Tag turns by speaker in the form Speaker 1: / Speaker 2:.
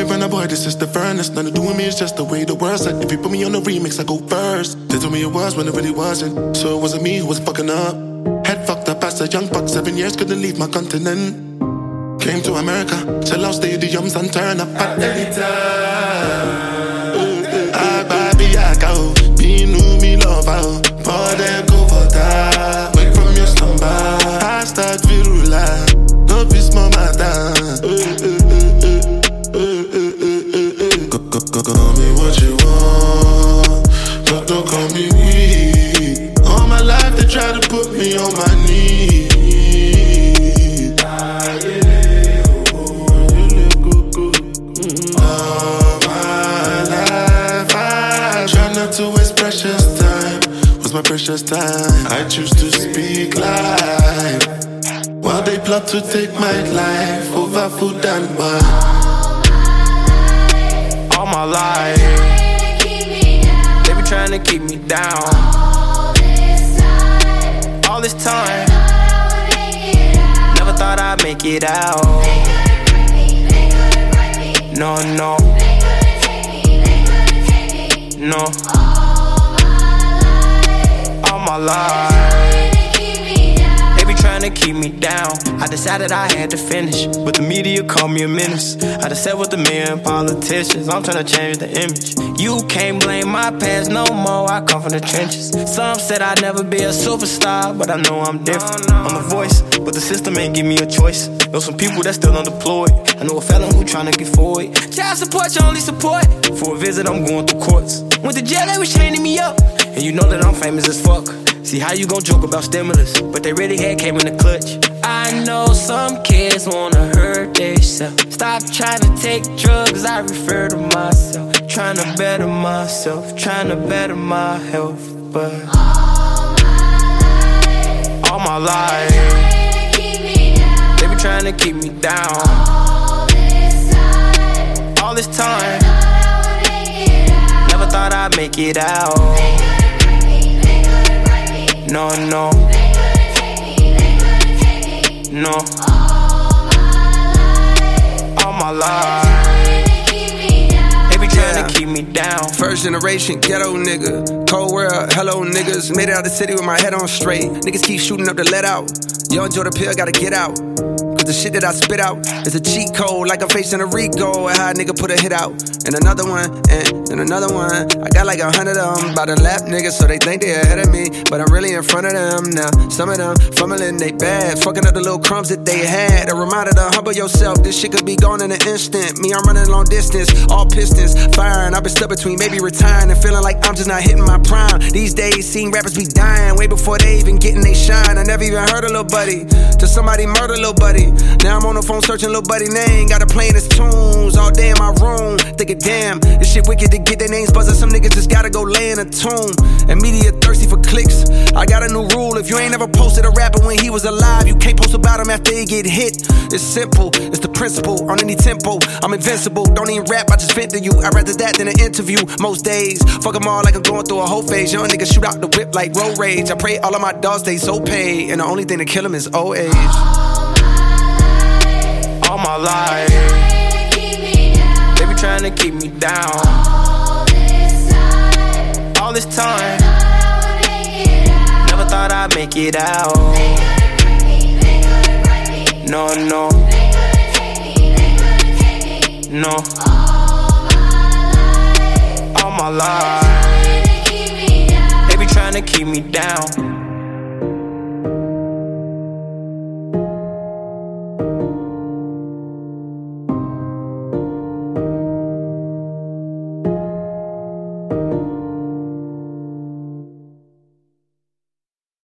Speaker 1: me run a boy, this is the furnace. None of doing me is just the way the words said. If you put me on the remix, I go first. They told me it was when it really wasn't. So it wasn't me who was fucking up. Head fucked up as a young buck, 7 years couldn't leave my continent. Came to America, sell out stadiums and turn up at any time. Baby, I go, be new me love out. For them go for that, wake from your slumber. I start feel like, no peace more matter. Call me what you want, but don't call me weak. All my life they try to put me on my knees. All my life I try not to waste precious time. What's my precious time? I choose to speak life while they plot to take my life over food and wine.
Speaker 2: All my life, they be trying to keep me down. All this time, never thought I'd make it out. No, no, no. All my life, they be trying to keep me down. I decided I had to finish, but the media called me a menace. I just sat with the million politicians, I'm trying to change the image. You can't blame my past no more, I come from the trenches. Some said I'd never be a superstar, but I know I'm different. I'm a voice, but the system ain't give me a choice. Know some people that's still unemployed. I know a felon who trying to get forward. Child support, your only support. For a visit, I'm going through courts. Went to jail, they was chaining me up. And you know that I'm famous as fuck. See how you gon' joke about stimulus, but they really had came in the clutch. I know some kids wanna hurt themselves. Stop trying to take drugs, I refer to myself. Trying to better myself, trying to better my health. But all my life, they be trying to keep me down. All this time, never thought I'd make it out. No, no, no. All my life, they be trying to keep me down.
Speaker 3: First generation ghetto nigga, cold world, hello niggas. Made it out the city with my head on straight. Niggas keep shooting up the let out. Young Jordan Pill gotta get out. Cause the shit that I spit out is a cheat code, like I'm facing a Rico. And how a nigga put a hit out. And another one, and another one. I got like 100 of them by the lap niggas, so they think they ahead of me, but I'm really in front of them now. Some of them fumbling they bad, fucking up the little crumbs that they had. A reminder to humble yourself, this shit could be gone in an instant. Me, I'm running long distance, all pistons firing. I've been stuck between maybe retiring and feeling like I'm just not hitting my prime. These days, seeing rappers be dying way before they even getting they shine. I never even heard a little buddy till somebody murder little buddy. Now I'm on the phone searching little buddy name, got her playing his tunes all day in my room. Thinking, damn, this shit wicked to get their names buzzing. Some niggas just gotta go lay in a tomb. And media thirsty for clicks. I got a new rule, if you ain't ever posted a rapper when he was alive, you can't post about him after he get hit. It's simple, it's the principle. On any tempo, I'm invincible. Don't even rap, I just vent to you. I'd rather that than an interview most days. Fuck them all like I'm going through a whole phase. Young niggas shoot out the whip like road rage. I pray all of my dogs stay so paid, and the only thing to kill them is old age.
Speaker 2: All my life, they be trying to keep me down. All this time, never thought I'd make it out. No, no, no. All my life, they be trying to keep me down.